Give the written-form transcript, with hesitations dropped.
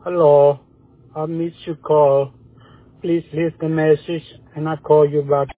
Hello, I missed your call. Please leave the message and I'll call you back.